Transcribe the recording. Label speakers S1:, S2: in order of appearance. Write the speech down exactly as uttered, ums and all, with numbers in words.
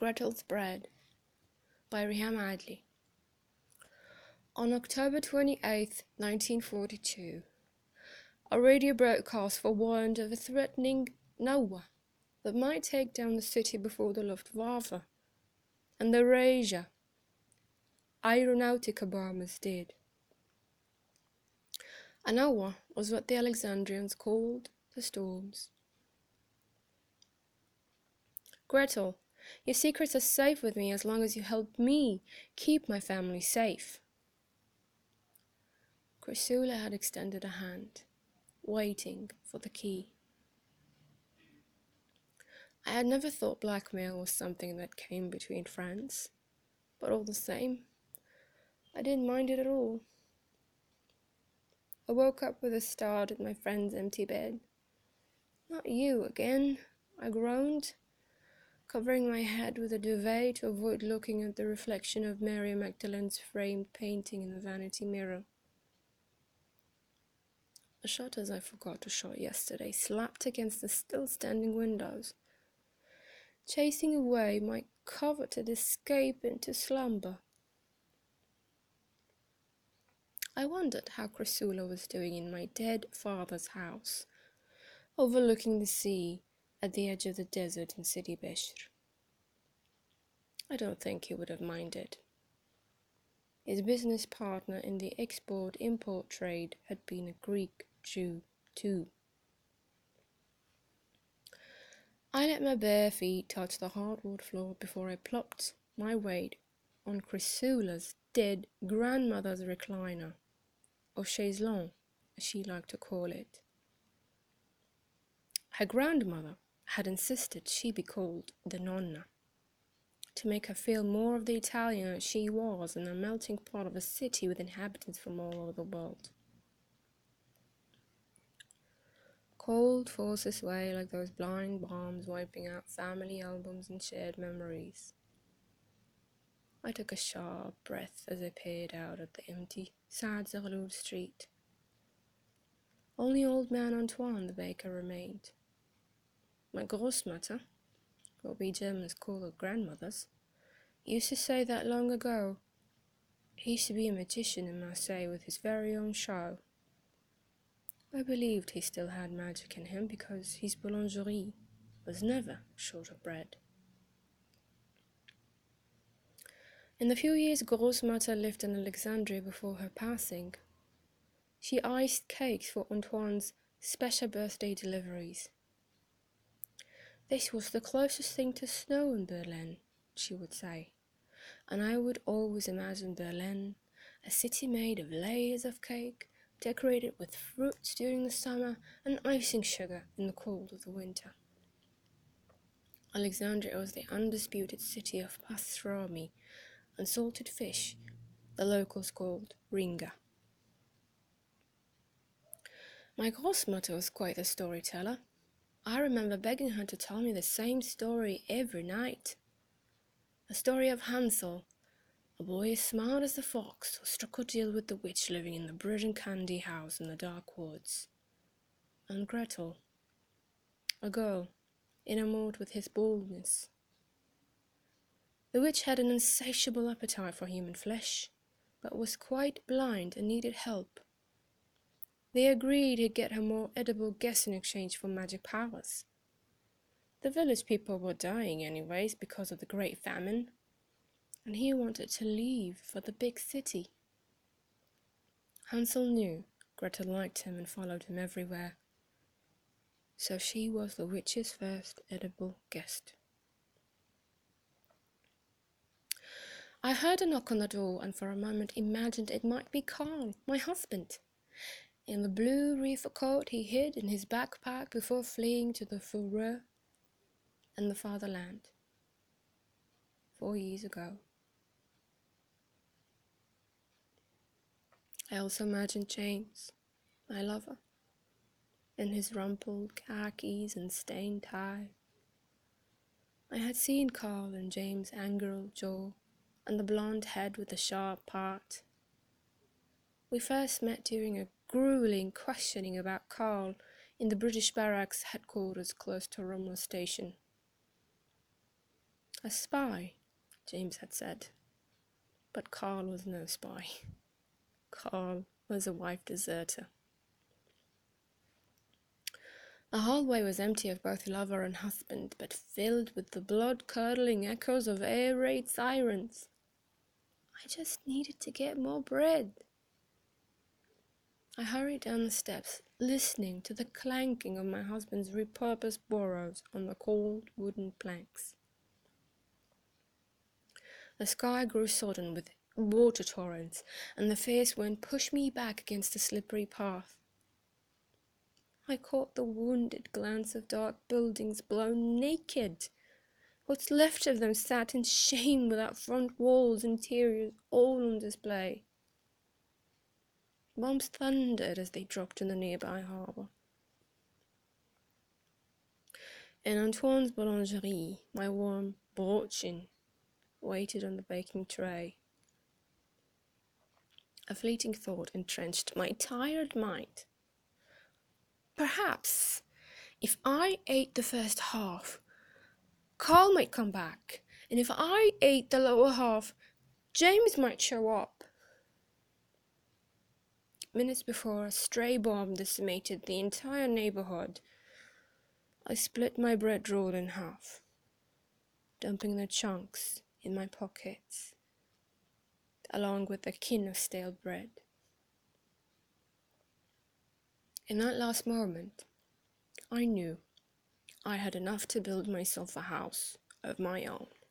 S1: Gretel's Bread by Riham Adley. On October twenty-eighth, nineteen forty-two, a radio broadcast forewarned of a threatening Noah that might take down the city before the Luftwaffe and the Erasure Aeronautica bombers did. A Noah was what the Alexandrians called the storms. Gretel, your secrets are safe with me as long as you help me keep my family safe. Chrysula had extended a hand, waiting for the key. I had never thought blackmail was something that came between friends, but all the same, I didn't mind it at all. I woke up with a start at my friend's empty bed. "Not you again," I groaned, covering my head with a duvet to avoid looking at the reflection of Mary Magdalene's framed painting in the vanity mirror. The shutters I forgot to shut yesterday slapped against the still-standing windows, chasing away my coveted escape into slumber. I wondered how Chrysula was doing in my dead father's house, overlooking the sea at the edge of the desert in Sidi Bishr. I don't think he would have minded. His business partner in the export-import trade had been a Greek Jew, too. I let my bare feet touch the hardwood floor before I plopped my weight on Chrysula's dead grandmother's recliner, or chaise longue, as she liked to call it. Her grandmother had insisted she be called the Nonna, to make her feel more of the Italian as she was in a melting pot of a city with inhabitants from all over the world. Cold forced its way like those blind bombs wiping out family albums and shared memories. I took a sharp breath as I peered out at the empty, sad Zerloud street. Only old man Antoine the baker remained. My Großmutter, what we Germans call our grandmothers, used to say that long ago. He used to be a magician in Marseille with his very own show. I believed he still had magic in him because his boulangerie was never short of bread. In the few years Großmutter lived in Alexandria before her passing, she iced cakes for Antoine's special birthday deliveries. "This was the closest thing to snow in Berlin," she would say, and I would always imagine Berlin, a city made of layers of cake, decorated with fruits during the summer and icing sugar in the cold of the winter. Alexandria was the undisputed city of pastrami and salted fish, the locals called ringa. My Großmutter was quite a storyteller. I remember begging her to tell me the same story every night. The story of Hansel, a boy as smart as the fox who struck a deal with the witch living in the bread and candy house in the dark woods. And Gretel, a girl, enamored with his boldness. The witch had an insatiable appetite for human flesh, but was quite blind and needed help. They agreed he'd get her more edible guests in exchange for magic powers. The village people were dying anyways because of the Great Famine, and he wanted to leave for the big city. Hansel knew Gretel liked him and followed him everywhere, so she was the witch's first edible guest. I heard a knock on the door and for a moment imagined it might be Karl, my husband. In the blue reefer coat he hid in his backpack before fleeing to the Fureur and the fatherland. Four years ago. I also imagined James, my lover, in his rumpled khakis and stained tie. I had seen Karl and James' angular jaw and the blonde head with the sharp part. We first met during a grueling questioning about Karl in the British barracks headquarters close to Rommel Station. A spy, James had said. But Carl was no spy. Carl was a wife deserter. The hallway was empty of both lover and husband, but filled with the blood-curdling echoes of air raid sirens. I just needed to get more bread. I hurried down the steps, listening to the clanking of my husband's repurposed burros on the cold wooden planks. The sky grew sodden with water torrents, and the fierce wind pushed me back against the slippery path. I caught the wounded glance of dark buildings blown naked. What's left of them sat in shame without front walls, interiors, all on display. Bombs thundered as they dropped in the nearby harbour. In Antoine's boulangerie, my warm brötchen waited on the baking tray. A fleeting thought entrenched my tired mind. Perhaps, if I ate the first half, Carl might come back, and if I ate the lower half, James might show up. Minutes before a stray bomb decimated the entire neighborhood, I split my bread roll in half, dumping the chunks in my pockets, along with a kin of stale bread. In that last moment, I knew I had enough to build myself a house of my own.